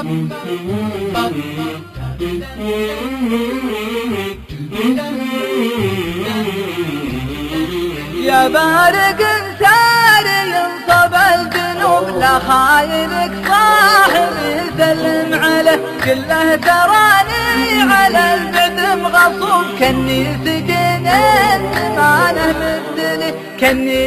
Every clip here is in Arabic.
يا بارق ساري ينصب الجنوب لا خاينك صاحب يسلم عليه كله تراني على البعد مغصوب كني سجن الزمانه مثلي كني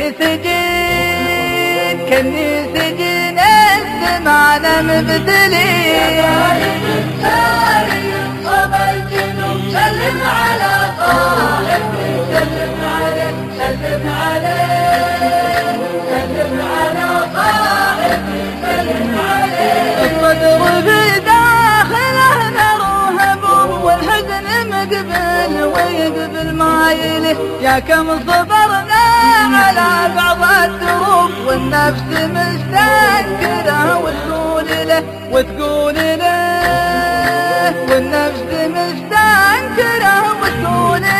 سجن الزمانه مثلي. يا بارق ساري ينصب الجنوب سلم على صاحب سلم عليه سلم عليه سلم على صاحبي سلم عليه. الصدر في داخله نروهب والحزن مقبل ويقبل مايله يا كم صبرنا على بعض الدروب والنفس مستنكره وتقول له والنفس مستنكره وتقول له.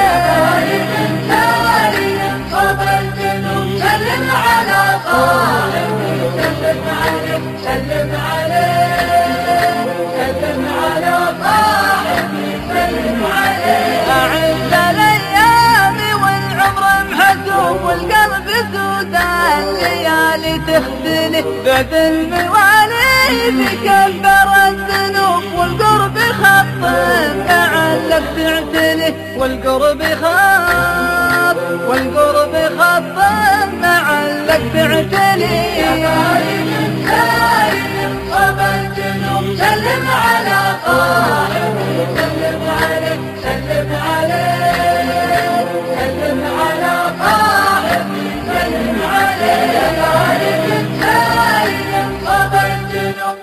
سلم على صاحبي سلم عليه سلم عليه سلم على صاحبي سلم عليه. أعز الأيام والعمر محسوب والقلب سودان الليالي تخذلي بعد المواليد كبر الذنوب والقرب خط لعلك تعتلي والقرب خط لعلك تعتلي. يا بارق ساري ينصب الجنوب سلم على صاحبي سلم عليه سلم عليه سلم على صاحبي سلم عليه. يا بارق ساري ينصب الجنوب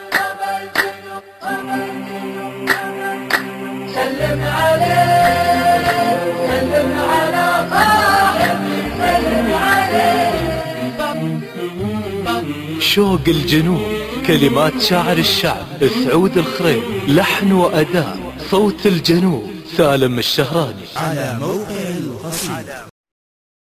سلم عليه سلم على صاحبي سلم عليه. شوق الجنوب كلمات شاعر الشعب سعود الخريب لحن وأداء صوت الجنوب سالم الشهراني.